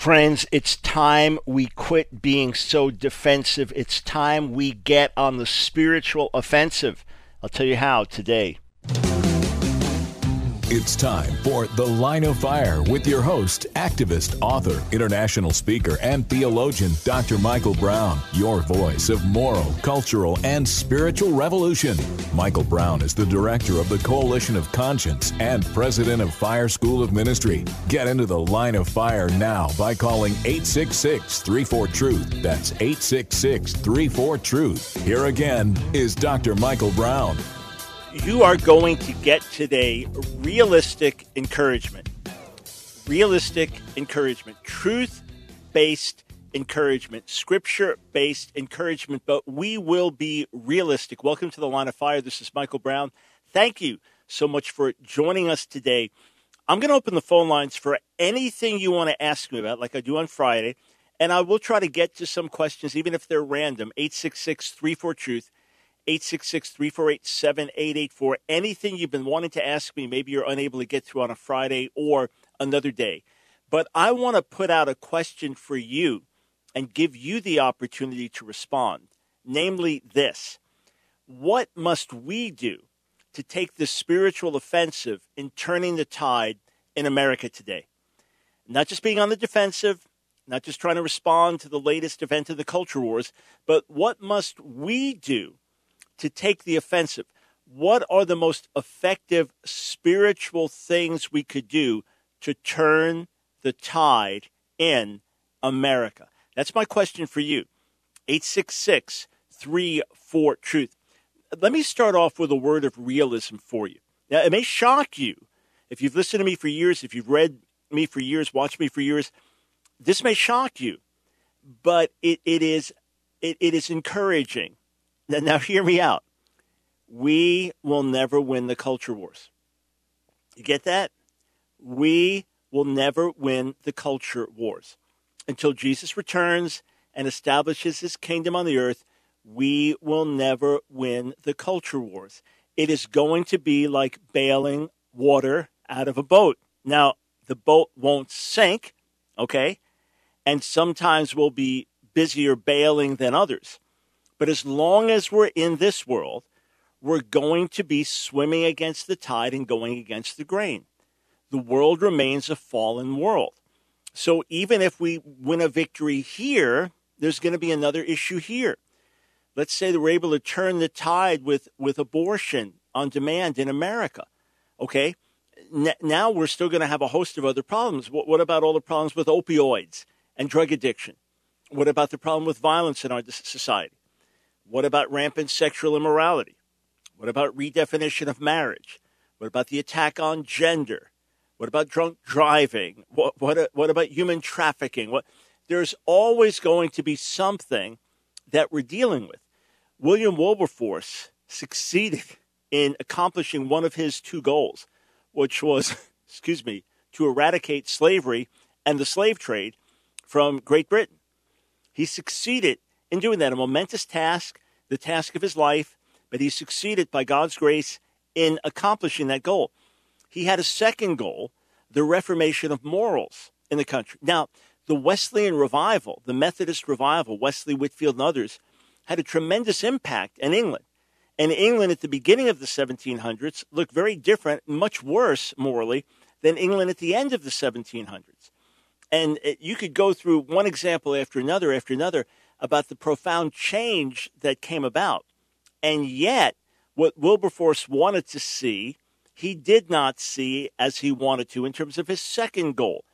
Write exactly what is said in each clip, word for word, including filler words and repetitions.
Friends, it's time we quit being so defensive. It's time we get on the spiritual offensive. I'll tell you how today. It's time for The Line of Fire with your host, activist, author, international speaker, and theologian, Doctor Michael Brown, your voice of moral, cultural, and spiritual revolution. Michael Brown is the director of the Coalition of Conscience and president of Fire School of Ministry. Get into The Line of Fire now by calling eight six six, three four, truth. That's eight six six, three four, truth. Here again is Doctor Michael Brown. You are going to get today realistic encouragement. Realistic encouragement. Truth-based encouragement. Scripture-based encouragement. But we will be realistic. Welcome to The Line of Fire. This is Michael Brown. Thank you so much for joining us today. I'm going to open the phone lines for anything you want to ask me about, like I do on Friday. And I will try to get to some questions, even if they're random. eight six six, three four, truth. eight six six, three four eight, seven eight eight four. Anything you've been wanting to ask me, maybe you're unable to get through on a Friday or another day. But I want to put out a question for you and give you the opportunity to respond. Namely this: what must we do to take the spiritual offensive in turning the tide in America today? Not just being on the defensive, not just trying to respond to the latest event in the culture wars, but what must we do to take the offensive? What are the most effective spiritual things we could do to turn the tide in America? That's my question for you. eight six six, three four, truth. Let me start off with a word of realism for you. Now, it may shock you. If you've listened to me for years, if you've read me for years, watched me for years, this may shock you. But it, it is it, it is encouraging. Now, hear me out. We will never win the culture wars. You get that? We will never win the culture wars. Until Jesus returns and establishes his kingdom on the earth, we will never win the culture wars. It is going to be like bailing water out of a boat. Now, the boat won't sink, okay? And sometimes we'll be busier bailing than others. But as long as we're in this world, we're going to be swimming against the tide and going against the grain. The world remains a fallen world. So even if we win a victory here, there's going to be another issue here. Let's say that we're able to turn the tide with, with abortion on demand in America. Okay? N- now we're still going to have a host of other problems. What, what about all the problems with opioids and drug addiction? What about the problem with violence in our society? What about rampant sexual immorality? What about redefinition of marriage? What about the attack on gender? What about drunk driving? What what, what about human trafficking? What, there's always going to be something that we're dealing with. William Wilberforce succeeded in accomplishing one of his two goals, which was, excuse me, to eradicate slavery and the slave trade from Great Britain. He succeeded in doing that, a momentous task, the task of his life, but he succeeded by God's grace in accomplishing that goal. He had a second goal, the reformation of morals in the country. Now, the Wesleyan revival, the Methodist revival, Wesley, Whitefield, and others, had a tremendous impact in England. And England at the beginning of the seventeen hundreds looked very different, much worse morally, than England at the end of the seventeen hundreds. And you could go through one example after another after another about the profound change that came about. And yet, what Wilberforce wanted to see, he did not see as he wanted to in terms of his second goal.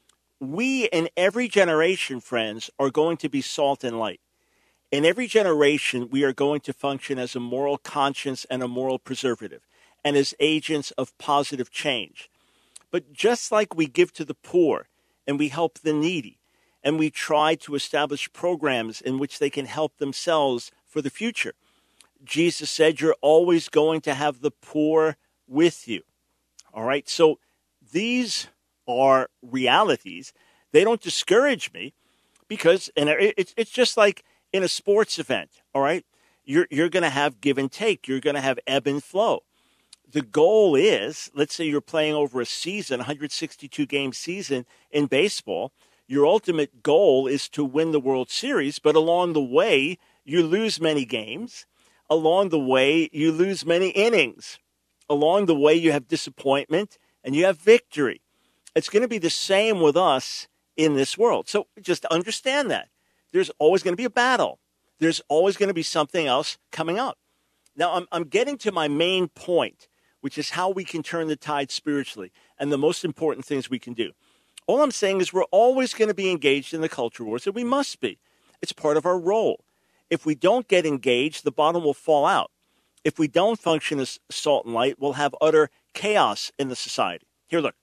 We, in every generation, friends, are going to be salt and light. In every generation, we are going to function as a moral conscience and a moral preservative, and as agents of positive change. But just like we give to the poor, and we help the needy, and we try to establish programs in which they can help themselves for the future, Jesus said, you're always going to have the poor with you. All right? So these are realities. They don't discourage me because, and it's it's just like in a sports event, all right? You're, you're going to have give and take. You're going to have ebb and flow. The goal is, let's say you're playing over a season, one hundred sixty-two game season in baseball, Your ultimate goal is to win the World Series, but along the way, you lose many games. Along the way, you lose many innings. Along the way, you have disappointment and you have victory. It's going to be the same with us in this world. So just understand that. There's always going to be a battle. There's always going to be something else coming up. Now, I'm, I'm getting to my main point, which is how we can turn the tide spiritually and the most important things we can do. All I'm saying is we're always going to be engaged in the culture wars, and we must be. It's part of our role. If we don't get engaged, the bottom will fall out. If we don't function as salt and light, we'll have utter chaos in the society. Here, look.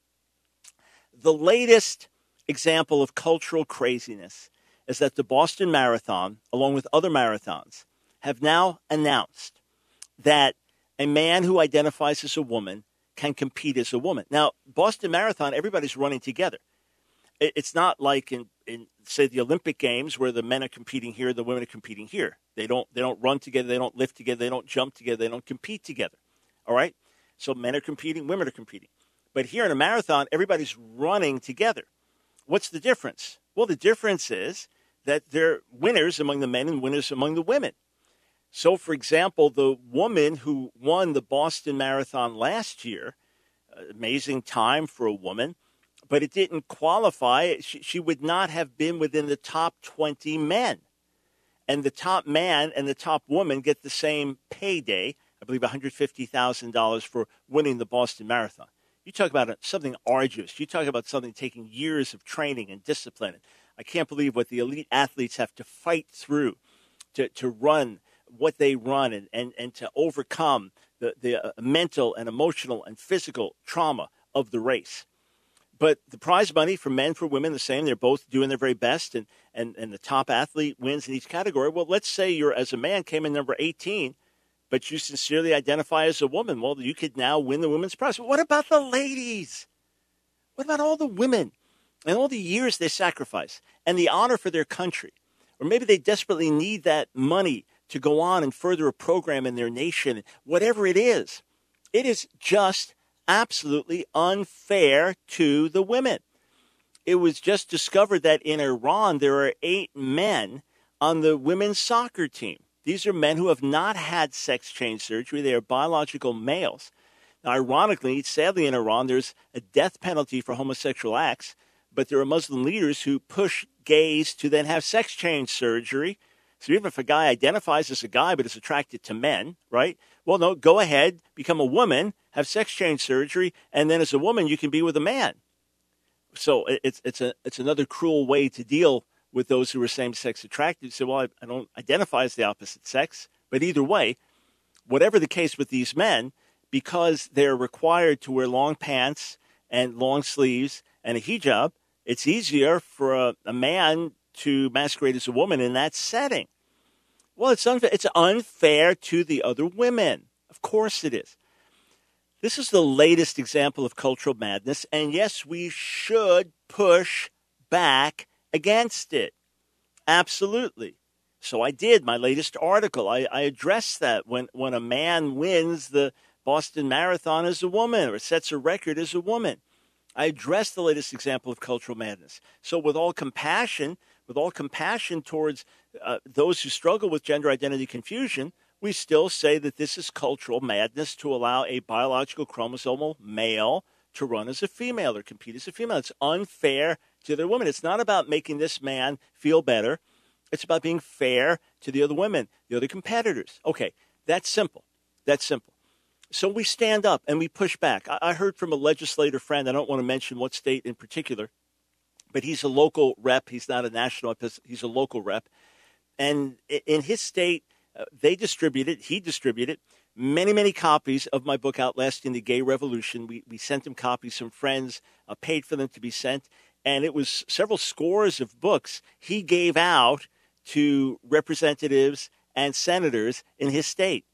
The latest example of cultural craziness is that the Boston Marathon, along with other marathons, have now announced that a man who identifies as a woman can compete as a woman. Now, Boston Marathon, everybody's running together. It's not like in, in, say, the Olympic Games where the men are competing here, the women are competing here. They don't they don't run together, they don't lift together, they don't jump together, they don't compete together. All right? So men are competing, women are competing. But here in a marathon, everybody's running together. What's the difference? Well, the difference is that there are winners among the men and winners among the women. So, for example, the woman who won the Boston Marathon last year, amazing time for a woman, but it didn't qualify. She, she would not have been within the top twenty men. And the top man and the top woman get the same payday, I believe one hundred fifty thousand dollars for winning the Boston Marathon. You talk about something arduous. You talk about something taking years of training and discipline. I can't believe what the elite athletes have to fight through to, to run what they run and, and, and to overcome the, the uh, mental and emotional and physical trauma of the race. But the prize money for men, for women, the same. They're both doing their very best, and, and, and the top athlete wins in each category. Well, let's say you're, as a man, came in number eighteen, but you sincerely identify as a woman. Well, you could now win the women's prize. But what about the ladies? What about all the women and all the years they sacrifice and the honor for their country? Or maybe they desperately need that money to go on and further a program in their nation, whatever it is. It is just absolutely unfair to the women. It was just discovered that in Iran, there are eight men on the women's soccer team. These are men who have not had sex change surgery. They are biological males. Now, ironically, sadly in Iran, there's a death penalty for homosexual acts, but there are Muslim leaders who push gays to then have sex change surgery. So even if a guy identifies as a guy but is attracted to men, right? Well, no, go ahead, become a woman, have sex change surgery, and then as a woman you can be with a man. So it's it's a it's another cruel way to deal with those who are same-sex attracted. So, well, I, I don't identify as the opposite sex, but either way, whatever the case with these men, because they're required to wear long pants and long sleeves and a hijab, it's easier for a, a man to masquerade as a woman in that setting. Well, it's unfair. It's unfair to the other women. Of course it is. This is the latest example of cultural madness, and yes, we should push back against it. Absolutely. So I did. My latest article, I, I addressed that when, when a man wins the Boston Marathon as a woman or sets a record as a woman. I addressed the latest example of cultural madness. So with all compassion, with all compassion towards uh, those who struggle with gender identity confusion, we still say that this is cultural madness to allow a biological chromosomal male to run as a female or compete as a female. It's unfair to the women. It's not about making this man feel better. It's about being fair to the other women, the other competitors. Okay, that's simple. That's simple. So we stand up and we push back. I, I heard from a legislator friend, I don't want to mention what state in particular, but he's a local rep. He's not a national rep. He's a local rep. And in his state, uh, they distributed, he distributed many, many copies of my book, Outlasting the Gay Revolution. We, we sent him copies. Some friends uh, paid for them to be sent. And it was several scores of books he gave out to representatives and senators in his state.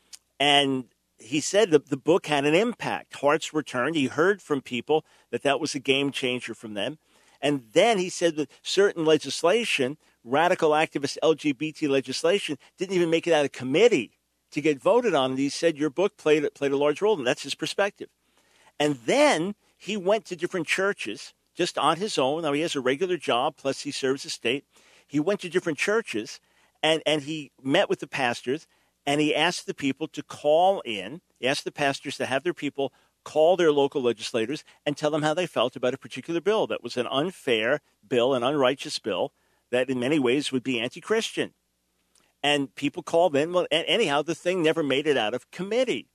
And he said that the book had an impact. Hearts were turned. He heard from people that that was a game changer from them. And then he said that certain legislation, radical activist L G B T legislation, didn't even make it out of committee to get voted on. And he said your book played, played a large role, and that's his perspective. And then he went to different churches just on his own. Now, he has a regular job, plus he serves the state. He went to different churches, and, and he met with the pastors, and he asked the people to call in. He asked the pastors to have their people call their local legislators and tell them how they felt about a particular bill that was an unfair bill, an unrighteous bill that in many ways would be anti-Christian. And people called in. Well, anyhow, the thing never made it out of committee.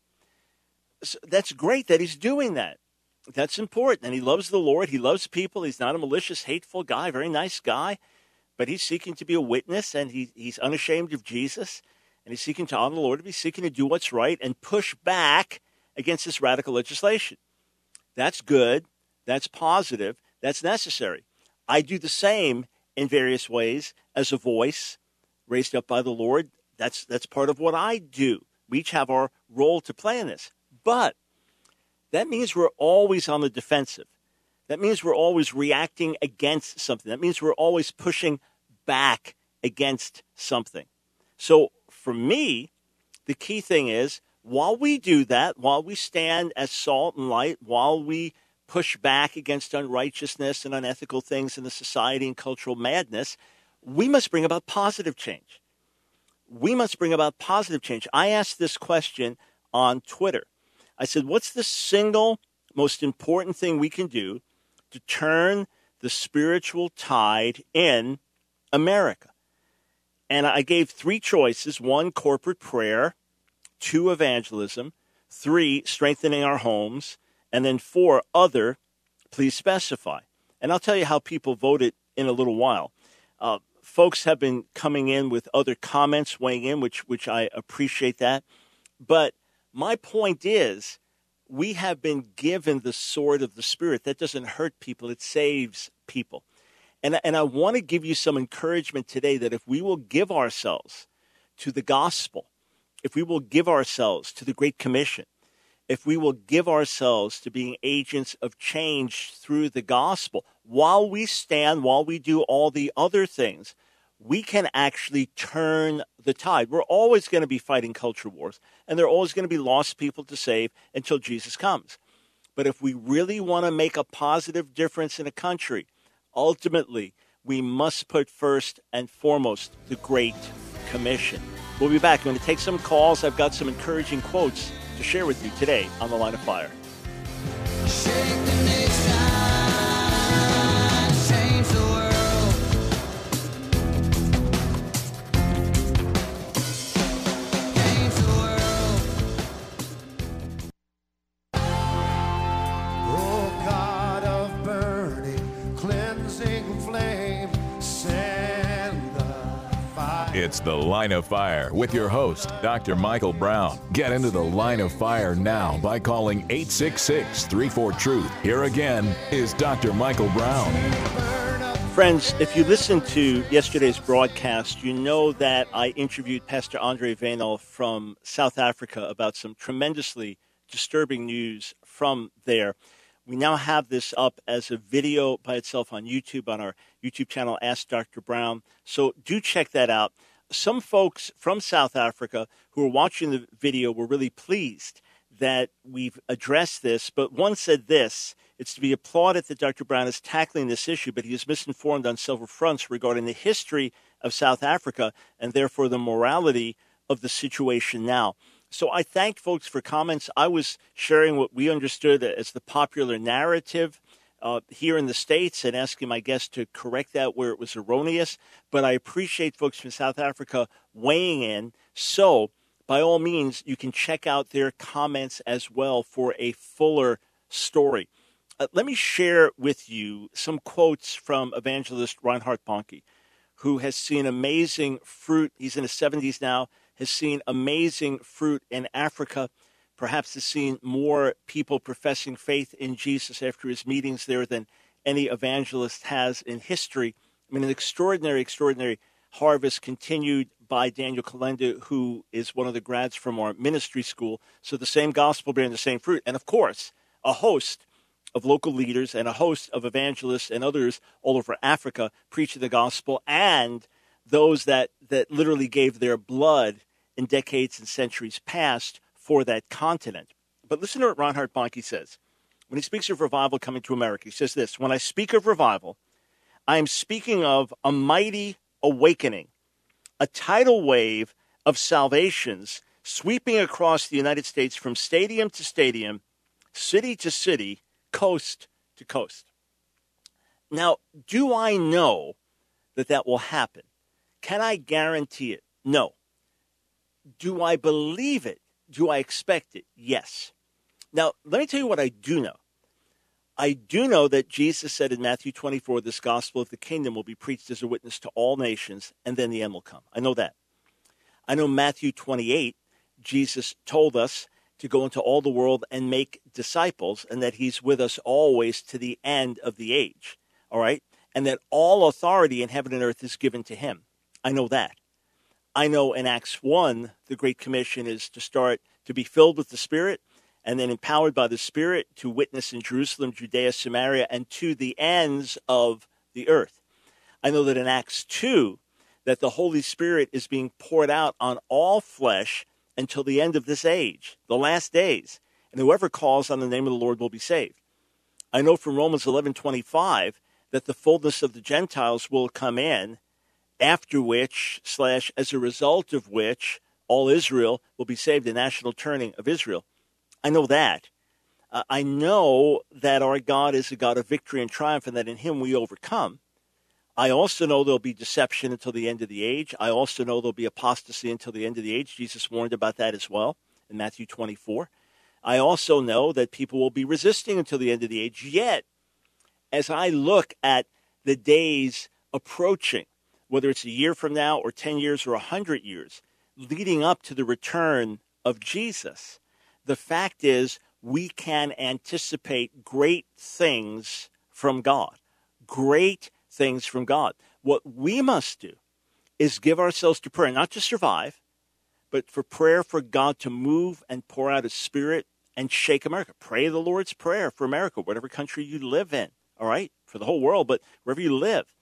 So that's great that he's doing that. That's important. And he loves the Lord. He loves people. He's not a malicious, hateful guy, very nice guy. But he's seeking to be a witness, and he, he's unashamed of Jesus. And he's seeking to honor the Lord. He's seeking to do what's right and push back against this radical legislation. That's good. That's positive. That's necessary. I do the same in various ways as a voice raised up by the Lord. That's that's part of what I do. We each have our role to play in this. But that means we're always on the defensive. That means we're always reacting against something. That means we're always pushing back against something. So for me, the key thing is, while we do that, while we stand as salt and light, while we push back against unrighteousness and unethical things in the society and cultural madness, we must bring about positive change. We must bring about positive change. I asked this question on Twitter. I said, what's the single most important thing we can do to turn the spiritual tide in America? And I gave three choices. One, corporate prayer. Two, evangelism. Three, strengthening our homes. And then four, other, please specify. And I'll tell you how people voted in a little while. Uh, folks have been coming in with other comments, weighing in, which which I appreciate that. But my point is, we have been given the sword of the Spirit. That doesn't hurt people. It saves people. And, and I want to give you some encouragement today that if we will give ourselves to the gospel, if we will give ourselves to the Great Commission, if we will give ourselves to being agents of change through the gospel, while we stand, while we do all the other things, we can actually turn the tide. We're always going to be fighting culture wars, and there are always going to be lost people to save until Jesus comes. But if we really want to make a positive difference in a country, ultimately, we must put first and foremost the Great Commission. We'll be back. I'm going to take some calls. I've got some encouraging quotes to share with you today on The Line of Fire. Shake the nation, change the world. Change the world. Oh, God of burning, cleansing flame, send the fire. It's The Line of Fire with your host, Doctor Michael Brown. Get into The Line of Fire now by calling eight six six, three four, truth. Here again is Doctor Michael Brown. Friends, if you listened to yesterday's broadcast, you know that I interviewed Pastor Andre Vainel from South Africa about some tremendously disturbing news from there. We now have this up as a video by itself on YouTube, on our YouTube channel, Ask Doctor Brown. So do check that out. Some folks from South Africa who are watching the video were really pleased that we've addressed this, but one said this: it's to be applauded that Doctor Brown is tackling this issue, but he is misinformed on several fronts regarding the history of South Africa and therefore the morality of the situation now. So I thank folks for comments. I was sharing what we understood as the popular narrative uh, here in the States and asking my guests to correct that where it was erroneous. But I appreciate folks from South Africa weighing in. So by all means, you can check out their comments as well for a fuller story. Uh, let me share with you some quotes from evangelist Reinhard Bonnke, who has seen amazing fruit. He's in his seventies now, has seen amazing fruit in Africa, perhaps has seen more people professing faith in Jesus after his meetings there than any evangelist has in history. I mean, an extraordinary, extraordinary harvest continued by Daniel Kalenda, who is one of the grads from our ministry school. So the same gospel bearing the same fruit. And of course, a host of local leaders and a host of evangelists and others all over Africa preaching the gospel, and those that, that literally gave their blood in decades and centuries past for that continent. But listen to what Reinhard Bonnke says. when he speaks of revival coming to America, he says this: when I speak of revival, I am speaking of a mighty awakening, a tidal wave of salvations sweeping across the United States from stadium to stadium, city to city, coast to coast. Now, do I know that that will happen? Can I guarantee it? No. Do I believe it? Do I expect it? Yes. Now, let me tell you what I do know. I do know that Jesus said in Matthew twenty-four, this gospel of the kingdom will be preached as a witness to all nations, and then the end will come. I know that. I know Matthew twenty-eight, Jesus told us to go into all the world and make disciples, and that he's with us always to the end of the age, all right? And that all authority in heaven and earth is given to him. I know that. I know in Acts one, the Great Commission is to start to be filled with the Spirit, and then empowered by the Spirit to witness in Jerusalem, Judea, Samaria, and to the ends of the earth. I know that in Acts two, that the Holy Spirit is being poured out on all flesh until the end of this age, the last days. And whoever calls on the name of the Lord will be saved. I know from Romans eleven twenty-five that the fullness of the Gentiles will come in, after which, slash, as a result of which, all Israel will be saved, the national turning of Israel. I know that. Uh, I know that our God is a God of victory and triumph, and that in him we overcome. I also know there'll be deception until the end of the age. I also know there'll be apostasy until the end of the age. Jesus warned about that as well in Matthew twenty-four. I also know that people will be resisting until the end of the age. Yet, as I look at the days approaching, whether it's a year from now or ten years or one hundred years, leading up to the return of Jesus, the fact is we can anticipate great things from God. Great things from God. What we must do is give ourselves to prayer, not to survive, but for prayer for God to move and pour out his Spirit and shake America. Pray the Lord's Prayer for America, whatever country you live in, all right? For the whole world, but wherever you live.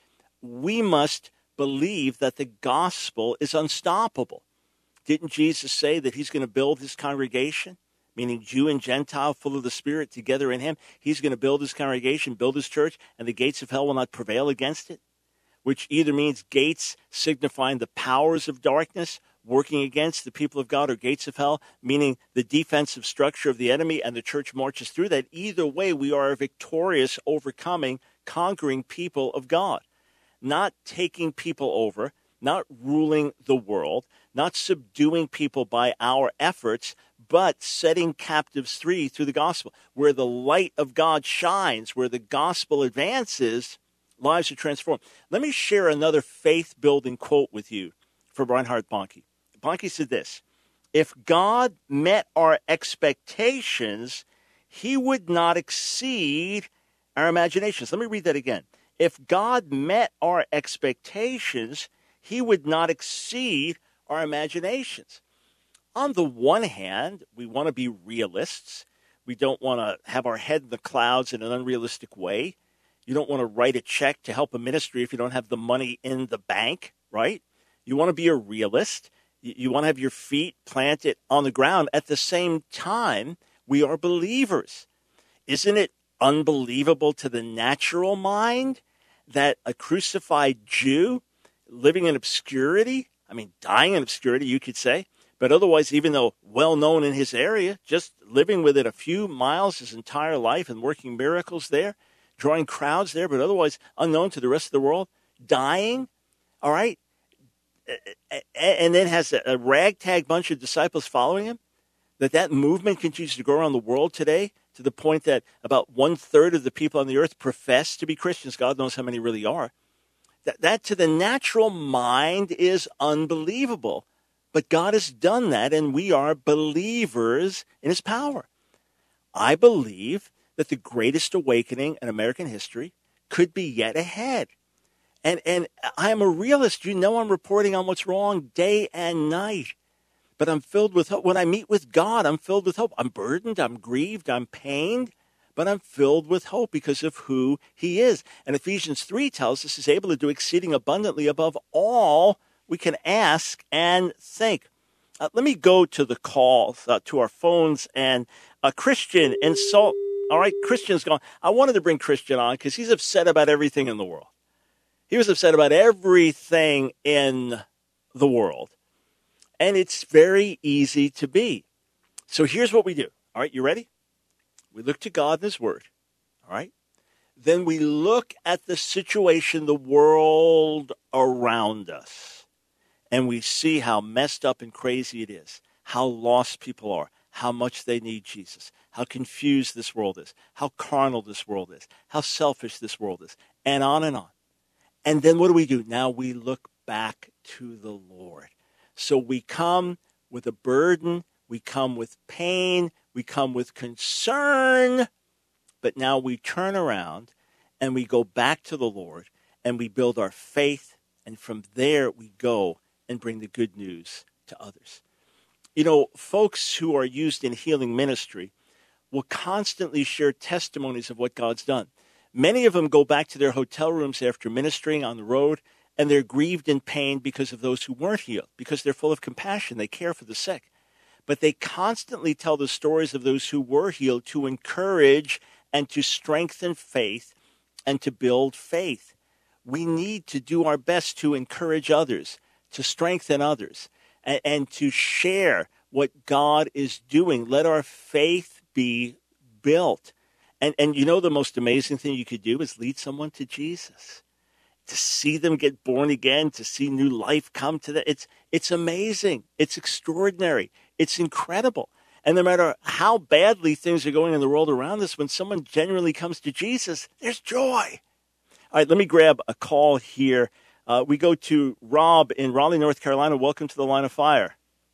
We must believe that the gospel is unstoppable. Didn't Jesus say that he's going to build his congregation, meaning Jew and Gentile, full of the Spirit, together in him? He's going to build his congregation, build his church, and the gates of hell will not prevail against it, which either means gates signifying the powers of darkness working against the people of God, or gates of hell, meaning the defensive structure of the enemy, and the church marches through that. Either way, we are a victorious, overcoming, conquering people of God, not taking people over, not ruling the world, not subduing people by our efforts, but setting captives free through the gospel. Where the light of God shines, where the gospel advances, lives are transformed. Let me share another faith-building quote with you from Reinhard Bonnke. Bonnke said this: if God met our expectations, he would not exceed our imaginations. Let me read that again. If God met our expectations, he would not exceed our imaginations. On the one hand, we want to be realists. We don't want to have our head in the clouds in an unrealistic way. You don't want to write a check to help a ministry if you don't have the money in the bank, right? You want to be a realist. You want to have your feet planted on the ground. At the same time, we are believers. Isn't it unbelievable to the natural mind that a crucified Jew living in obscurity, I mean, dying in obscurity, you could say, but otherwise, even though well known in his area, just living within a few miles his entire life and working miracles there, drawing crowds there, but otherwise unknown to the rest of the world, dying, all right, and then has a ragtag bunch of disciples following him, that that movement continues to go around the world today to the point that about one-third of the people on the earth profess to be Christians. God knows how many really are. That, that to the natural mind is unbelievable. But God has done that, and we are believers in his power. I believe that the greatest awakening in American history could be yet ahead. And and I'm a realist. You know, I'm reporting on what's wrong day and night. But I'm filled with hope. When I meet with God, I'm filled with hope. I'm burdened, I'm grieved, I'm pained, but I'm filled with hope because of who he is. And Ephesians three tells us he's able to do exceeding abundantly above all we can ask and think. Uh, let me go to the calls, uh, to our phones, and a Christian in Salt. All right, Christian's gone. I wanted to bring Christian on because he's upset about everything in the world. He was upset about everything in the world. And it's very easy to be. So here's what we do. All right, you ready? We look to God and His Word. All right? Then we look at the situation, the world around us. And we see how messed up and crazy it is. How lost people are. How much they need Jesus. How confused this world is. How carnal this world is. How selfish this world is. And on and on. And then what do we do? Now we look back to the Lord. So we come with a burden. We come with pain. We come with concern. But now we turn around and we go back to the Lord and we build our faith. And from there we go and bring the good news to others. You know, folks who are used in healing ministry will constantly share testimonies of what God's done. Many of them go back to their hotel rooms after ministering on the road, and they're grieved in pain because of those who weren't healed, because they're full of compassion. They care for the sick. But they constantly tell the stories of those who were healed to encourage and to strengthen faith and to build faith. We need to do our best to encourage others, to strengthen others, and, and to share what God is doing. Let our faith be built. And and you know the most amazing thing you could do is lead someone to Jesus. To see them get born again, to see new life come to them. It's, it's amazing. It's extraordinary. It's incredible. And no matter how badly things are going in the world around us, when someone genuinely comes to Jesus, there's joy. All right, let me grab a call here. Uh, we go to Rob in Raleigh, North Carolina. Welcome to the Line of Fire.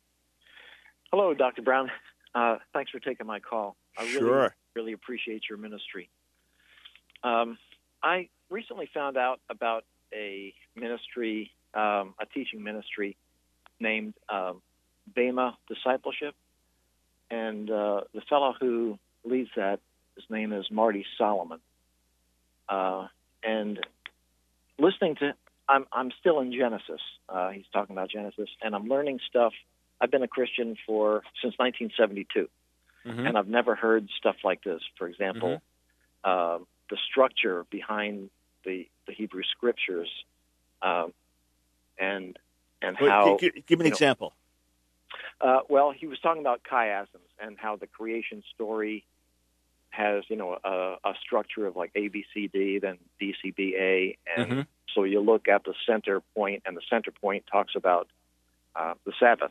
Hello, Doctor Brown. Uh, thanks for taking my call. I really, Sure. really appreciate your ministry. Um, I recently found out about a ministry, um, a teaching ministry named um, Bema Discipleship. And uh, the fellow who leads that, his name is Marty Solomon. Uh, and listening to, I'm I'm still in Genesis. Uh, he's talking about Genesis, and I'm learning stuff. I've been a Christian for since nineteen seventy-two, Mm-hmm. and I've never heard stuff like this. For example, uh, the structure behind the the Hebrew Scriptures, um, and and Wait, how. gi- gi- give me an you know, example. uh, well, he was talking about chiasms and how the creation story has, you know, a, a structure of like A, B, C, D, then D, C, B, A. And Mhm. so you look at the center point, and the center point talks about uh, the Sabbath.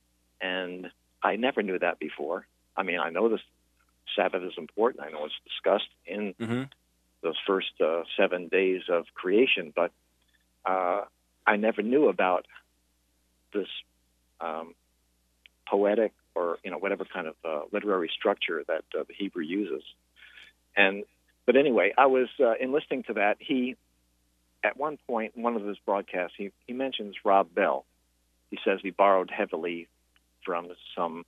And I never knew that before. I mean, I know the Sabbath is important. I know it's discussed in Mm-hmm. those first uh, seven days of creation, but uh, I never knew about this um, poetic or, you know, whatever kind of uh, literary structure that uh, the Hebrew uses. And but anyway, I was uh, in listening to that. He, at one point, in one of his broadcasts, he, he mentions Rob Bell. He says he borrowed heavily from some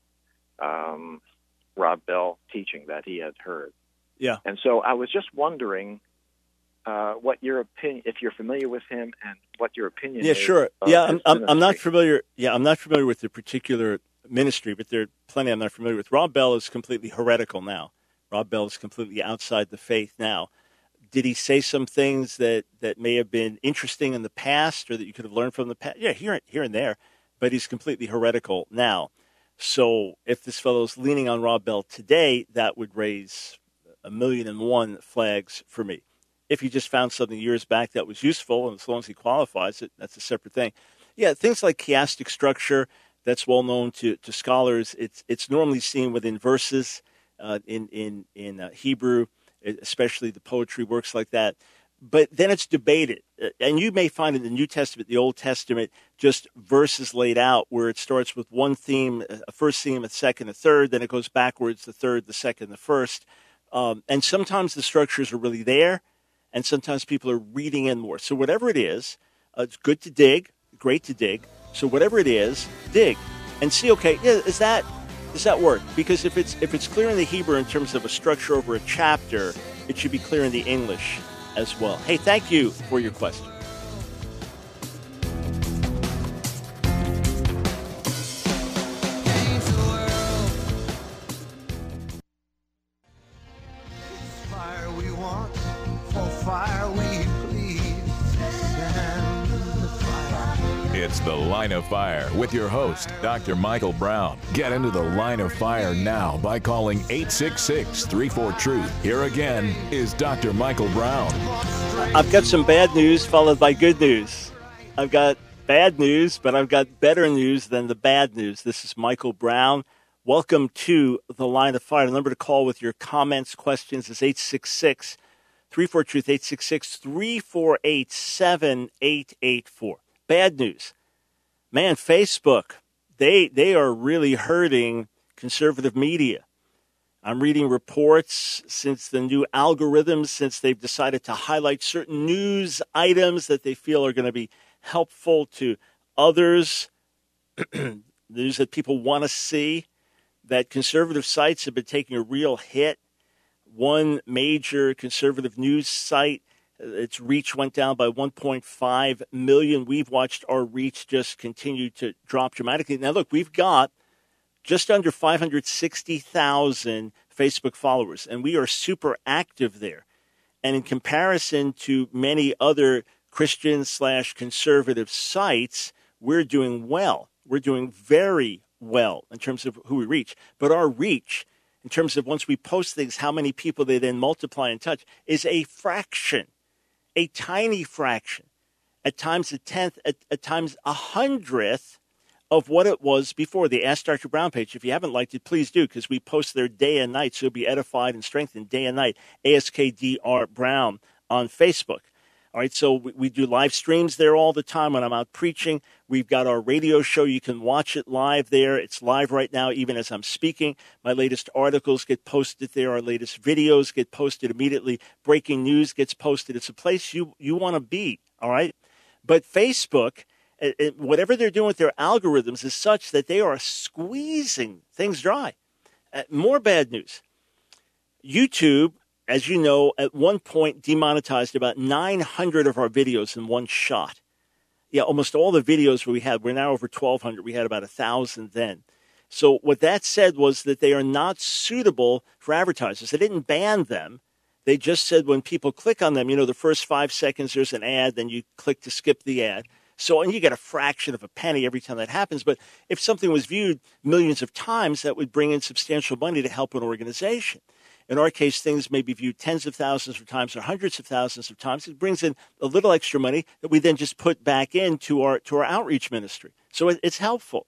um, Rob Bell teaching that he had heard. Yeah. And so I was just wondering uh, what your opinion, if you're familiar with him, and what your opinion Yeah, is. sure. of Yeah, his I'm, I'm, I'm not ministry. familiar. Yeah, I'm not familiar with the particular ministry, but there are plenty I'm not familiar with. Rob Bell is completely heretical now. Rob Bell is completely outside the faith now. Did he say some things that, that may have been interesting in the past or that you could have learned from the past? Yeah, here, here and there, but he's completely heretical now. So if this fellow's leaning on Rob Bell today, that would raise a million and one flags for me. If he just found something years back that was useful, and as long as he qualifies it, that's a separate thing. Yeah, things like chiastic structure, that's well known to, to scholars. It's it's normally seen within verses uh, in in in uh, Hebrew, especially the poetry works like that. But then it's debated, and you may find in the New Testament, the Old Testament, just verses laid out where it starts with one theme, a first theme, a second, a third, then it goes backwards, the third, the second, the first. Um, and sometimes the structures are really there, and sometimes people are reading in more. So whatever it is, uh, it's good to dig, great to dig. So whatever it is, dig and see. Okay, yeah, is that does that work? Because if it's if it's clear in the Hebrew in terms of a structure over a chapter, it should be clear in the English as well. Hey, thank you for your question. It's The Line of Fire with your host, Doctor Michael Brown. Get into the Line of Fire now by calling eight six six, three four, truth. Here again is Doctor Michael Brown. I've got some bad news followed by good news. I've got bad news, but I've got better news than the bad news. This is Michael Brown. Welcome to The Line of Fire. The number to call with your comments, questions is eight six six, three four, truth, eight six six, three four eight, seven eight eight four. Bad news. Man, Facebook, they they are really hurting conservative media. I'm reading reports since the new algorithms, since they've decided to highlight certain news items that they feel are going to be helpful to others, news that people want to see, that conservative sites have been taking a real hit. One major conservative news site, its reach went down by one point five million. We've watched our reach just continue to drop dramatically. Now, look, we've got just under five hundred sixty thousand Facebook followers, and we are super active there. And in comparison to many other Christian slash conservative sites, we're doing well. We're doing very well in terms of who we reach. But our reach, in terms of once we post things, how many people they then multiply and touch, is a fraction, a tiny fraction, at times a tenth, at, at times a hundredth of what it was before. The Ask Doctor Brown page, if you haven't liked it, please do, because we post there day and night, so you'll be edified and strengthened day and night. A S K D R Brown on Facebook. All right, so we, we do live streams there all the time when I'm out preaching. We've got our radio show. You can watch it live there. It's live right now, even as I'm speaking. My latest articles get posted there. Our latest videos get posted immediately. Breaking news gets posted. It's a place you, you want to be, all right? But Facebook, it, it, whatever they're doing with their algorithms is such that they are squeezing things dry. Uh, more bad news. YouTube, as you know, at one point demonetized about nine hundred of our videos in one shot. Yeah, almost all the videos we had, we're now over twelve hundred. We had about one thousand then. So what that said was that they are not suitable for advertisers. They didn't ban them. They just said when people click on them, you know, the first five seconds there's an ad, then you click to skip the ad. So, and you get a fraction of a penny every time that happens. But if something was viewed millions of times, that would bring in substantial money to help an organization. In our case, things may be viewed tens of thousands of times or hundreds of thousands of times. It brings in a little extra money that we then just put back into our to our outreach ministry. So it, it's helpful.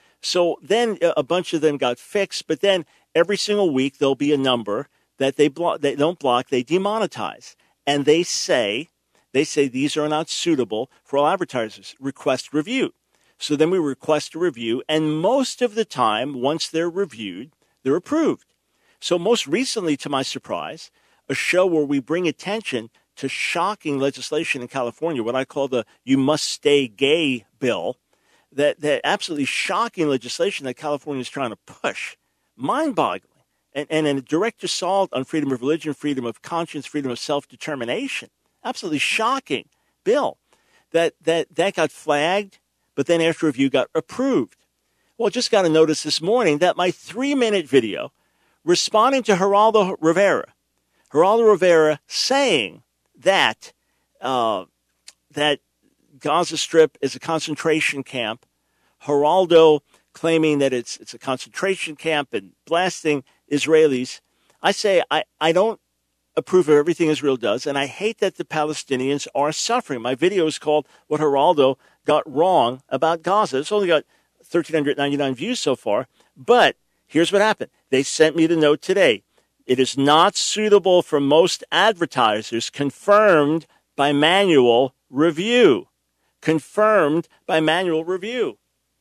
So then a bunch of them got fixed, but then every single week there'll be a number that they block, they don't block, they demonetize, and they say they say these are not suitable for all advertisers. Request review. So then we request a review, and most of the time, once they're reviewed, they're approved. So most recently, to my surprise, a show where we bring attention to shocking legislation in California, what I call the You Must Stay Gay bill, that, that absolutely shocking legislation that California is trying to push, mind-boggling, and, and a direct assault on freedom of religion, freedom of conscience, freedom of self-determination. Absolutely shocking bill that, that, that got flagged, but then after review got approved. Well, just got a notice this morning that my three-minute video responding to Geraldo Rivera, Geraldo Rivera saying that uh, that Gaza Strip is a concentration camp, Geraldo claiming that it's it's a concentration camp and blasting Israelis. I say I, I don't approve of everything Israel does, and I hate that the Palestinians are suffering. My video is called What Geraldo Got Wrong About Gaza. It's only got one thousand three hundred ninety-nine views so far, but here's what happened. They sent me the note today. It is not suitable for most advertisers, confirmed by manual review. Confirmed by manual review.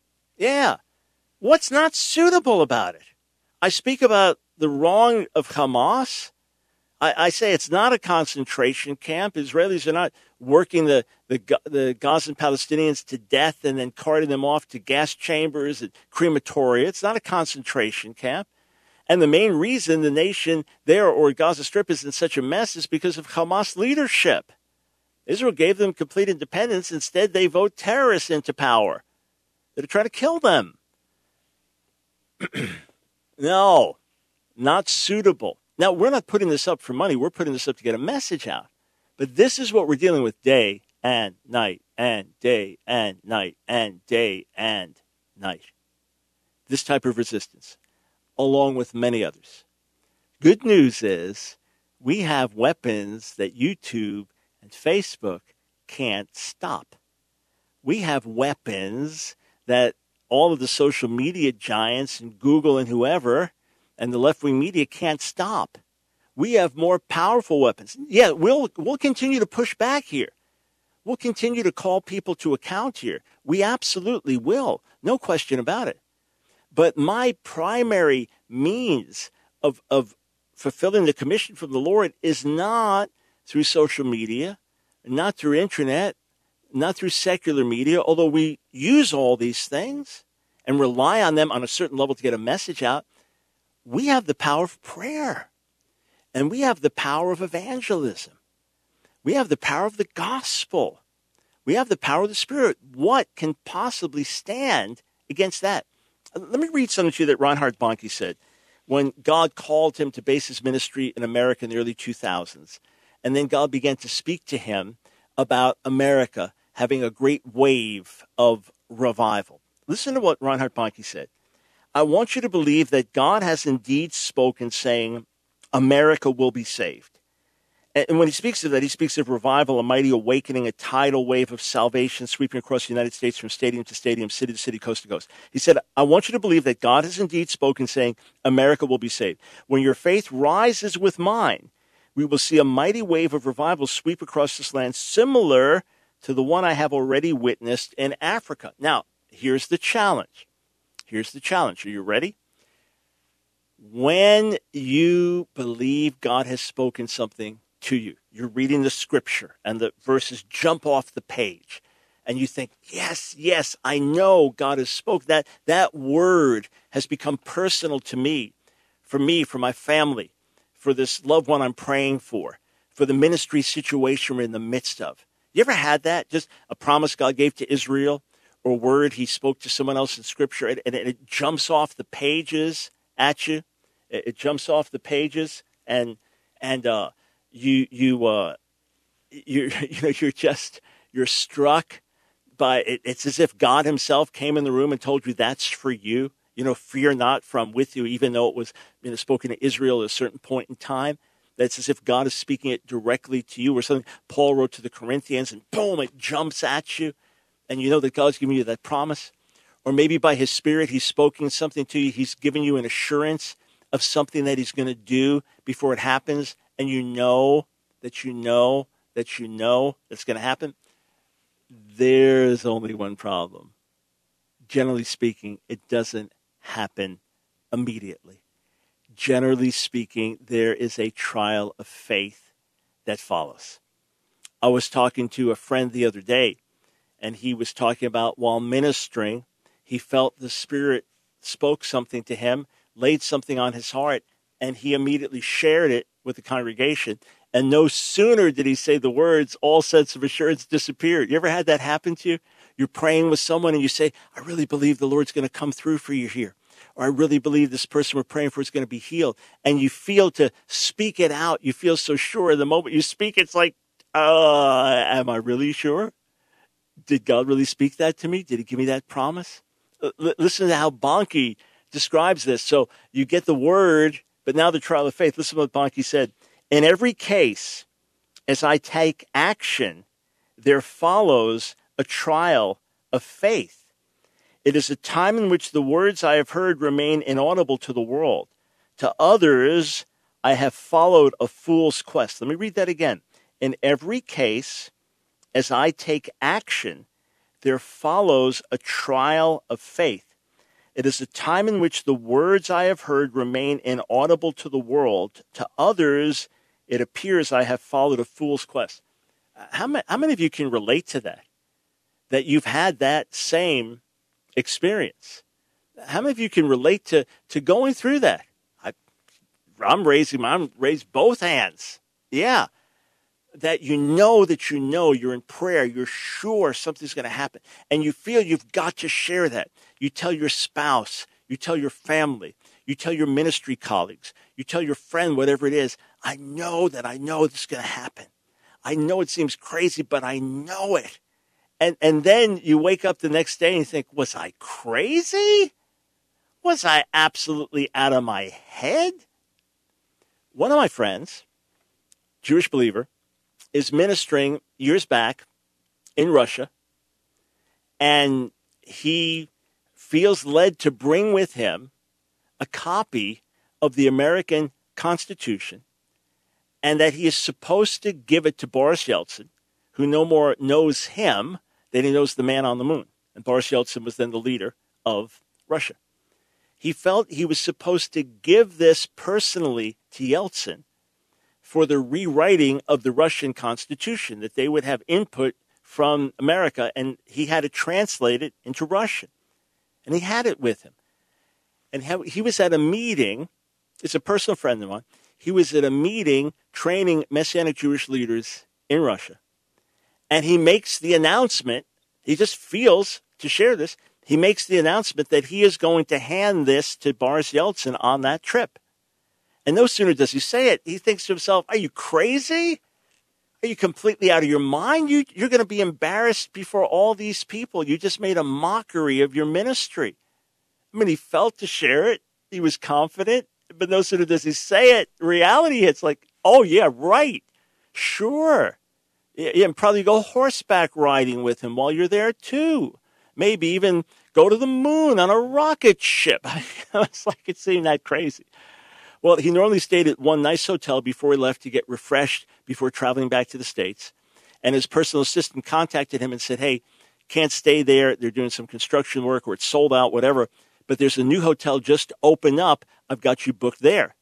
Yeah. What's not suitable about it? I speak about the wrong of Hamas. I, I say it's not a concentration camp. Israelis are not working the, the, the Gazan Palestinians to death and then carting them off to gas chambers and crematoria. It's not a concentration camp. And the main reason the nation there, or Gaza Strip, is in such a mess is because of Hamas leadership. Israel gave them complete independence. Instead, they vote terrorists into power that are trying to kill them. No, not suitable. Now, we're not putting this up for money. We're putting this up to get a message out. But this is what we're dealing with day and night and day and night and day and night. This type of resistance, along with many others. Good news is we have weapons that YouTube and Facebook can't stop. We have weapons that all of the social media giants and Google and whoever and the left-wing media can't stop. We have more powerful weapons. Yeah, we'll we'll continue to push back here. We'll continue to call people to account here. We absolutely will. No question about it. But my primary means of, of fulfilling the commission from the Lord is not through social media, not through internet, not through secular media, although we use all these things and rely on them on a certain level to get a message out. We have the power of prayer, and we have the power of evangelism. We have the power of the gospel. We have the power of the Spirit. What can possibly stand against that? Let me read something to you that Reinhard Bonnke said when God called him to base his ministry in America in the early two thousands. And then God began to speak to him about America having a great wave of revival. Listen to what Reinhard Bonnke said. I want you to believe that God has indeed spoken, saying, America will be saved. And when he speaks of that, he speaks of revival, a mighty awakening, a tidal wave of salvation sweeping across the United States from stadium to stadium, city to city, coast to coast. He said, I want you to believe that God has indeed spoken, saying, America will be saved. When your faith rises with mine, we will see a mighty wave of revival sweep across this land, similar to the one I have already witnessed in Africa. Now, here's the challenge. Here's the challenge. Are you ready? When you believe God has spoken something to you, you're reading the scripture and the verses jump off the page and you think, yes, yes, I know God has spoken. That, that word has become personal to me, for me, for my family, for this loved one I'm praying for, for the ministry situation we're in the midst of. You ever had that? Just a promise God gave to Israel or a word he spoke to someone else in scripture and, and it jumps off the pages at you. It, it jumps off the pages and, and, uh, You you uh you you know you're just you're struck by it. It's as if God Himself came in the room and told you that's for you. You know, fear not, for I'm with you. Even though it was you know spoken to Israel at a certain point in time, that's as if God is speaking it directly to you. Or something Paul wrote to the Corinthians, and boom, it jumps at you, and you know that God's giving you that promise. Or maybe by His Spirit, He's spoken something to you. He's given you an assurance of something that He's going to do before it happens. And you know that you know that you know that's going to happen. There's only one problem. Generally speaking, it doesn't happen immediately. Generally speaking, there is a trial of faith that follows. I was talking to a friend the other day, and he was talking about while ministering, he felt the Spirit spoke something to him, laid something on his heart, and he immediately shared it with the congregation. And no sooner did he say the words, all sense of assurance disappeared. You ever had that happen to you? You're praying with someone and you say, I really believe the Lord's going to come through for you here. Or I really believe this person we're praying for is going to be healed. And you feel to speak it out. You feel so sure. The moment you speak, it's like, uh, am I really sure? Did God really speak that to me? Did He give me that promise? L- listen to how Bonnke describes this. So you get the word, but now the trial of faith. Listen to what Bonnke said. In every case, as I take action, there follows a trial of faith. It is a time in which the words I have heard remain inaudible to the world. To others, I have followed a fool's quest. Let me read that again. In every case, as I take action, there follows a trial of faith. It is a time in which the words I have heard remain inaudible to the world. To others, it appears I have followed a fool's quest. How many, how many of you can relate to that? That you've had that same experience? How many of you can relate to, to going through that? I, I'm raising, I'm raised both hands. Yeah. That you know that you know you're in prayer, you're sure something's going to happen, and you feel you've got to share that. You tell your spouse, you tell your family, you tell your ministry colleagues, you tell your friend, whatever it is, I know that I know this is going to happen. I know it seems crazy, but I know it. And and then you wake up the next day and you think, was I crazy? Was I absolutely out of my head? One of my friends, Jewish believer, is ministering years back in Russia, and he feels led to bring with him a copy of the American Constitution, and that he is supposed to give it to Boris Yeltsin, who no more knows him than he knows the man on the moon. And Boris Yeltsin was then the leader of Russia. He felt he was supposed to give this personally to Yeltsin for the rewriting of the Russian Constitution, that they would have input from America, and he had to translate it into Russian. And he had it with him. And he was at a meeting. It's a personal friend of mine. He was at a meeting training Messianic Jewish leaders in Russia. And he makes the announcement, he just feels to share this, he makes the announcement that he is going to hand this to Boris Yeltsin on that trip. And no sooner does he say it, he thinks to himself, are you crazy? Are you completely out of your mind? You, you're going to be embarrassed before all these people. You just made a mockery of your ministry. I mean, he felt to share it. He was confident. But no sooner does he say it, reality hits like, oh, yeah, right. Sure. Yeah, and probably go horseback riding with him while you're there, too. Maybe even go to the moon on a rocket ship. It's like it seemed that crazy. Well, he normally stayed at one nice hotel before he left to get refreshed before traveling back to the States. And his personal assistant contacted him and said, hey, can't stay there. They're doing some construction work or it's sold out, whatever. But there's a new hotel just opened up. I've got you booked there.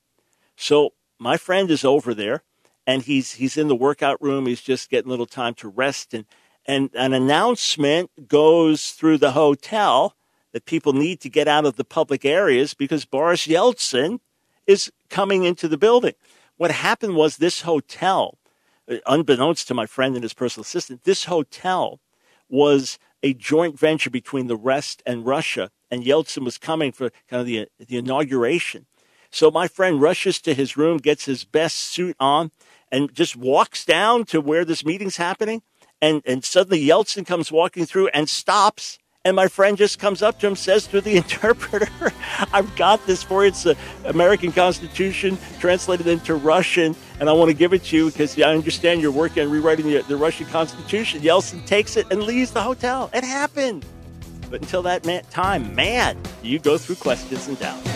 So my friend is over there, and he's he's in the workout room. He's just getting a little time to rest. And, and an announcement goes through the hotel that people need to get out of the public areas because Boris Yeltsin is coming into the building. What happened was this hotel, unbeknownst to my friend and his personal assistant, this hotel was a joint venture between the West and Russia, and Yeltsin was coming for kind of the, the inauguration. So my friend rushes to his room, gets his best suit on, and just walks down to where this meeting's happening, and, and suddenly Yeltsin comes walking through and stops. And my friend just comes up to him, says to the interpreter, I've got this for you. It's the American Constitution translated into Russian, and I want to give it to you because I understand you're working on rewriting the, the Russian Constitution. Yeltsin takes it and leaves the hotel. It happened. But until that man, time, man, you go through questions and doubts.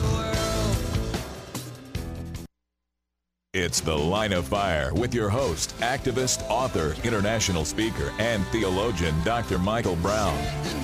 It's The Line of Fire with your host, activist, author, international speaker, and theologian, Doctor Michael Brown.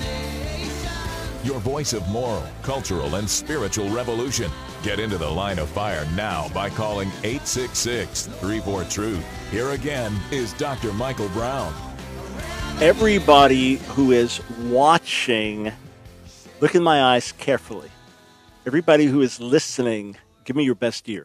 Your voice of moral, cultural, and spiritual revolution. Get into The Line of Fire now by calling eight six six, three four, truth. Here again is Doctor Michael Brown. Everybody who is watching, look in my eyes carefully. Everybody who is listening, give me your best ear.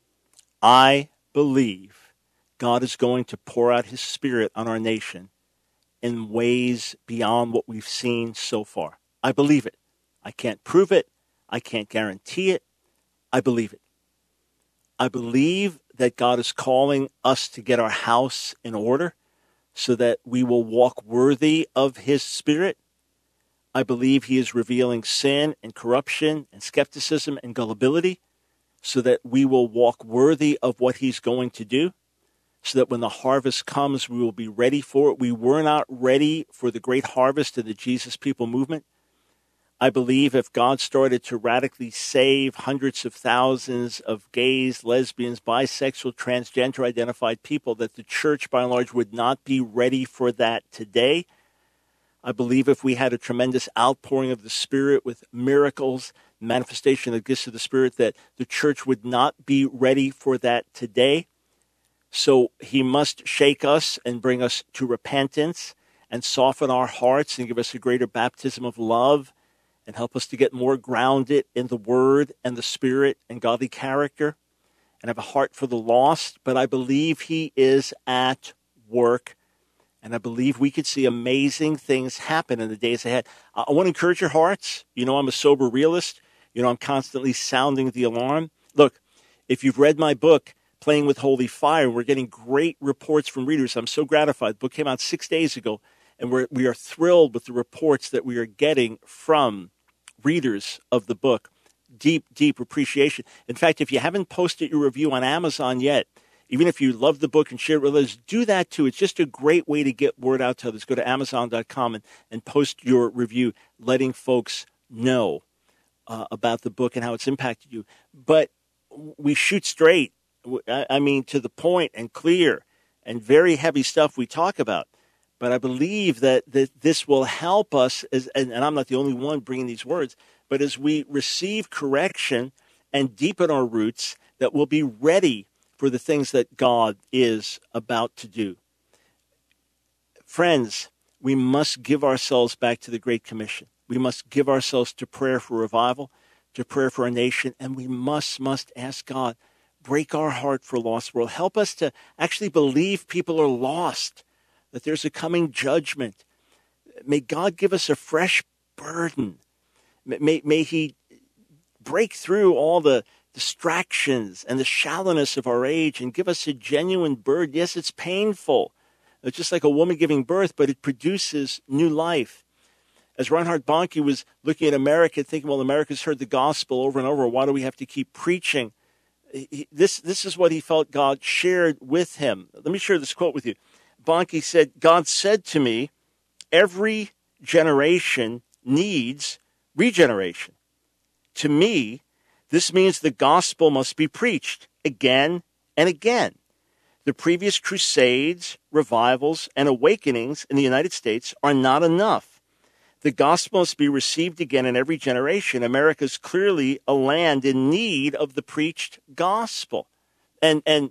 I believe God is going to pour out his Spirit on our nation in ways beyond what we've seen so far. I believe it. I can't prove it. I can't guarantee it. I believe it. I believe that God is calling us to get our house in order so that we will walk worthy of his Spirit. I believe he is revealing sin and corruption and skepticism and gullibility, so that we will walk worthy of what he's going to do, so that when the harvest comes, we will be ready for it. We were not ready for the great harvest of the Jesus People movement. I believe if God started to radically save hundreds of thousands of gays, lesbians, bisexual, transgender identified people, that the church by and large would not be ready for that today. I believe if we had a tremendous outpouring of the Spirit with miracles, manifestation of the gifts of the Spirit, that the church would not be ready for that today. So he must shake us and bring us to repentance and soften our hearts and give us a greater baptism of love and help us to get more grounded in the Word and the Spirit and godly character and have a heart for the lost. But I believe he is at work. And I believe we could see amazing things happen in the days ahead. I want to encourage your hearts. You know, I'm a sober realist. You know, I'm constantly sounding the alarm. Look, if you've read my book, Playing with Holy Fire. We're getting great reports from readers. I'm so gratified. The book came out six days ago, and we're, we are thrilled with the reports that we are getting from readers of the book. Deep, deep appreciation. In fact, if you haven't posted your review on Amazon yet, even if you love the book and share it with others, do that too. It's just a great way to get word out to others. Go to amazon dot com and, and post your review, letting folks know uh, about the book and how it's impacted you. But we shoot straight. I mean, to the point and clear and very heavy stuff we talk about. But I believe that, that this will help us, as, and, and I'm not the only one bringing these words, but as we receive correction and deepen our roots, that we'll be ready for the things that God is about to do. Friends, we must give ourselves back to the Great Commission. We must give ourselves to prayer for revival, to prayer for our nation, and we must, must ask God, break our heart for a lost world. Help us to actually believe people are lost, that there's a coming judgment. May God give us a fresh burden. May, may He break through all the distractions and the shallowness of our age and give us a genuine burden. Yes, it's painful. It's just like a woman giving birth, but it produces new life. As Reinhard Bonnke was looking at America, thinking, well, America's heard the gospel over and over. Why do we have to keep preaching? He, this, this is what he felt God shared with him. Let me share this quote with you. Bonnke said, God said to me, every generation needs regeneration. To me, this means the gospel must be preached again and again. The previous crusades, revivals, and awakenings in the United States are not enough. The gospel must be received again in every generation. America is clearly a land in need of the preached gospel. And, and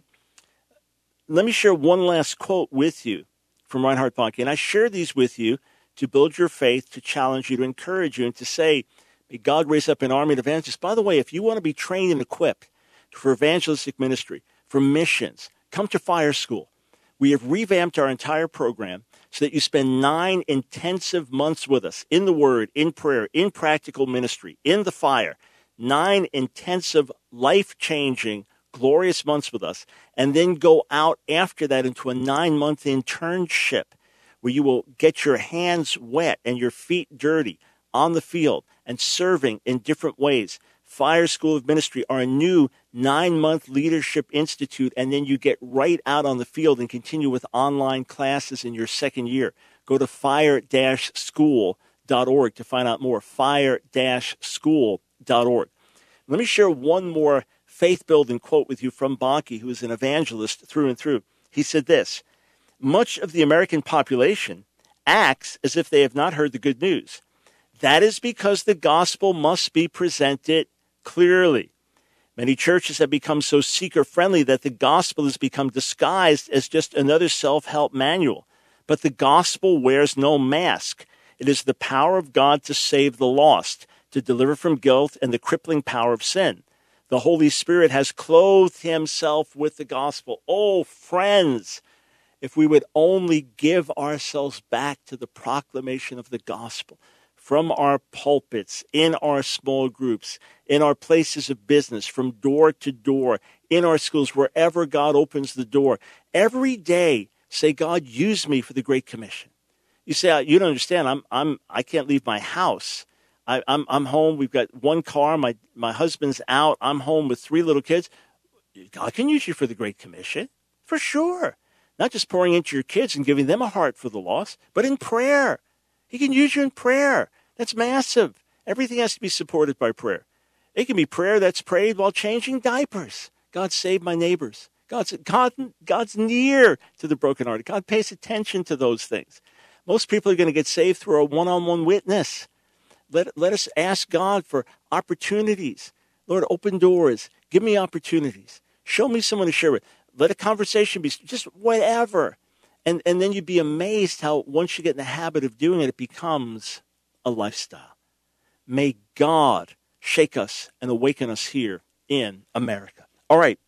let me share one last quote with you from Reinhard Bonnke. And I share these with you to build your faith, to challenge you, to encourage you, and to say, may God raise up an army of evangelists. By the way, if you want to be trained and equipped for evangelistic ministry, for missions, come to Fire School. We have revamped our entire program so that you spend nine intensive months with us in the Word, in prayer, in practical ministry, in the fire. Nine intensive, life-changing, glorious months with us, and then go out after that into a nine-month internship where you will get your hands wet and your feet dirty on the field and serving in different ways. Fire School of Ministry, our new nine-month leadership institute, and then you get right out on the field and continue with online classes in your second year. Go to fire dash school dot org to find out more, fire dash school dot org. Let me share one more faith-building quote with you from Bonnke, who is an evangelist through and through. He said this, much of the American population acts as if they have not heard the good news. That is because the gospel must be presented clearly. Many churches have become so seeker-friendly that the gospel has become disguised as just another self-help manual. But the gospel wears no mask. It is the power of God to save the lost, to deliver from guilt and the crippling power of sin. The Holy Spirit has clothed himself with the gospel. Oh, friends, if we would only give ourselves back to the proclamation of the gospel, from our pulpits, in our small groups, in our places of business, from door to door, in our schools, wherever God opens the door. Every day, say, God, use me for the Great Commission. You say, you don't understand, I'm, I'm, I can't leave my house. I, I'm, I'm home, we've got one car, my, my husband's out, I'm home with three little kids. God can use you for the Great Commission, for sure. Not just pouring into your kids and giving them a heart for the lost, but in prayer. He can use you in prayer. That's massive. Everything has to be supported by prayer. It can be prayer that's prayed while changing diapers. God save my neighbors. God's, God, God's near to the brokenhearted. God pays attention to those things. Most people are going to get saved through a one-on-one witness. Let, let us ask God for opportunities. Lord, open doors. Give me opportunities. Show me someone to share with. Let a conversation be just whatever. And, and then you'd be amazed how once you get in the habit of doing it, it becomes a lifestyle. May God shake us and awaken us here in America. All right.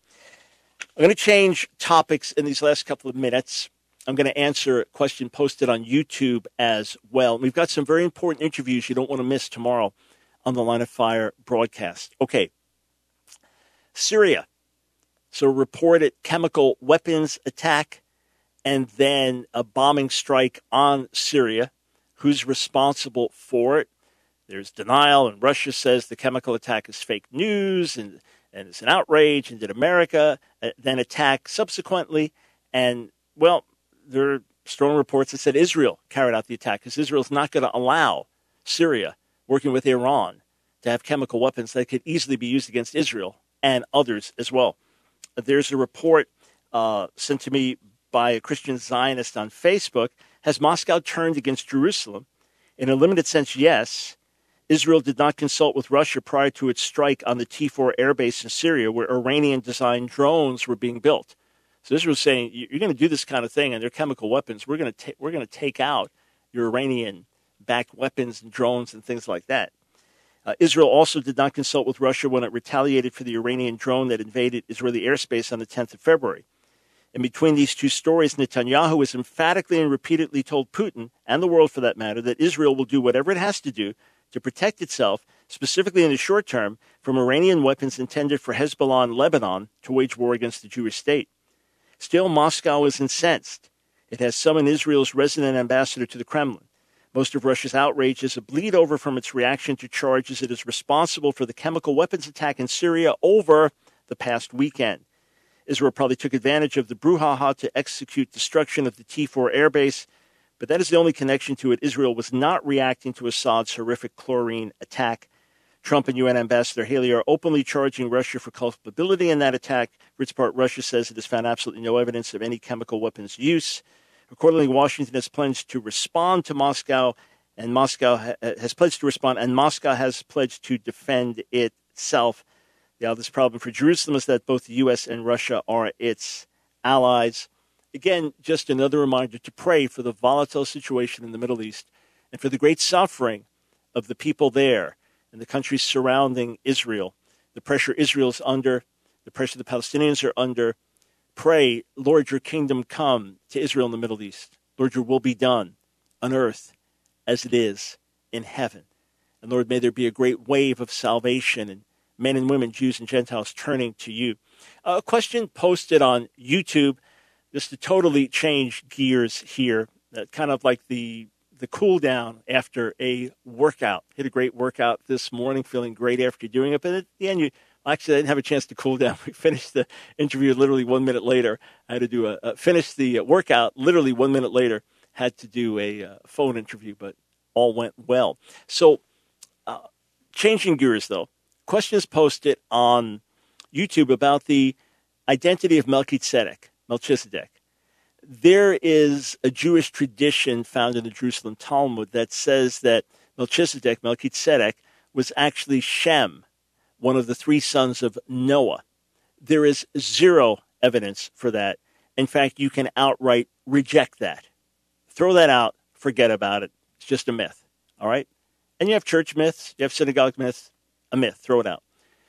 I'm going to change topics in these last couple of minutes. I'm going to answer a question posted on YouTube as well. We've got some very important interviews you don't want to miss tomorrow on the Line of Fire broadcast. Okay. Syria. So a reported chemical weapons attack and then a bombing strike on Syria. Who's responsible for it? There's denial, and Russia says the chemical attack is fake news and, and it's an outrage, and did America uh, then attack subsequently? And, well, there are strong reports that said Israel carried out the attack because Israel is not going to allow Syria, working with Iran, to have chemical weapons that could easily be used against Israel and others as well. There's a report uh, sent to me by a Christian Zionist on Facebook. Has Moscow turned against Jerusalem? In a limited sense, yes. Israel did not consult with Russia prior to its strike on the T four airbase in Syria, where Iranian-designed drones were being built. So Israel's saying, you're going to do this kind of thing, and they're chemical weapons. We're going to ta- we're going to take out your Iranian-backed weapons and drones and things like that. Uh, Israel also did not consult with Russia when it retaliated for the Iranian drone that invaded Israeli airspace on the tenth of February. In between these two stories, Netanyahu has emphatically and repeatedly told Putin, and the world for that matter, that Israel will do whatever it has to do to protect itself, specifically in the short term, from Iranian weapons intended for Hezbollah in Lebanon to wage war against the Jewish state. Still, Moscow is incensed. It has summoned Israel's resident ambassador to the Kremlin. Most of Russia's outrage is a bleed over from its reaction to charges it is responsible for the chemical weapons attack in Syria over the past weekend. Israel probably took advantage of the brouhaha to execute destruction of the T four airbase, but that is the only connection to it. Israel was not reacting to Assad's horrific chlorine attack. Trump and U N Ambassador Haley are openly charging Russia for culpability in that attack. For its part, Russia says it has found absolutely no evidence of any chemical weapons use. Accordingly, Washington has pledged to respond to Moscow, and Moscow ha- has pledged to respond, and Moscow has pledged to defend itself. The other problem for Jerusalem is that both the U S and Russia are its allies. Again, just another reminder to pray for the volatile situation in the Middle East and for the great suffering of the people there and the countries surrounding Israel, the pressure Israel's under, the pressure the Palestinians are under. Pray, Lord, your kingdom come to Israel in the Middle East. Lord, your will be done on earth as it is in heaven. And Lord, may there be a great wave of salvation and men and women, Jews and Gentiles, turning to you. A question posted on YouTube, just to totally change gears here, uh, kind of like the the cool down after a workout. Hit a great workout this morning, feeling great after doing it. But at the end, you actually I didn't have a chance to cool down. We finished the interview literally one minute later. I had to do a, a finish the workout literally one minute later. Had to do a uh, phone interview, but all went well. So, uh, changing gears though. Questions posted on YouTube about the identity of Melchizedek, Melchizedek. There is a Jewish tradition found in the Jerusalem Talmud that says that Melchizedek, Melchizedek, was actually Shem, one of the three sons of Noah. There is zero evidence for that. In fact, you can outright reject that. Throw that out, forget about it. It's just a myth, all right? And you have church myths, you have synagogue myths. A myth, throw it out.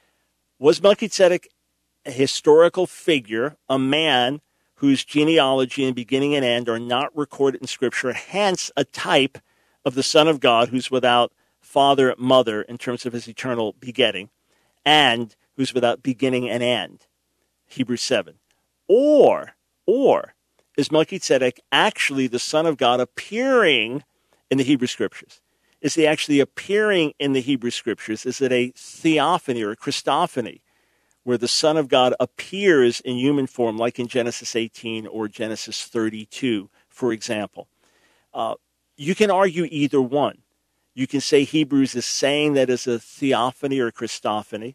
Was Melchizedek a historical figure, a man whose genealogy and beginning and end are not recorded in Scripture, hence a type of the Son of God who's without father, mother in terms of his eternal begetting, and who's without beginning and end, Hebrews seven. Or, or is Melchizedek actually the Son of God appearing in the Hebrew Scriptures? Is he actually appearing in the Hebrew Scriptures? Is it a theophany or a Christophany, where the Son of God appears in human form, like in Genesis eighteen or Genesis thirty-two, for example? Uh, you can argue either one. You can say Hebrews is saying that it's a theophany or a Christophany,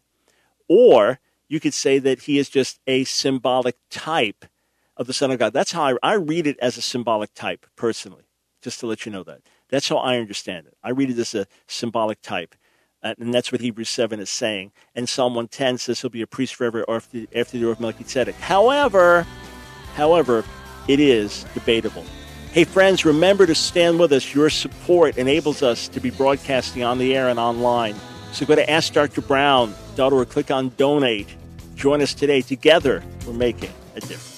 or you could say that he is just a symbolic type of the Son of God. That's how I, I read it, as a symbolic type, personally, just to let you know that. That's how I understand it. I read it as a symbolic type. Uh, and that's what Hebrews seven is saying. And Psalm one ten says he'll be a priest forever after, after the order of Melchizedek. However, however, it is debatable. Hey, friends, remember to stand with us. Your support enables us to be broadcasting on the air and online. So go to ask dr brown dot org, click on Donate. Join us today. Together, we're making a difference.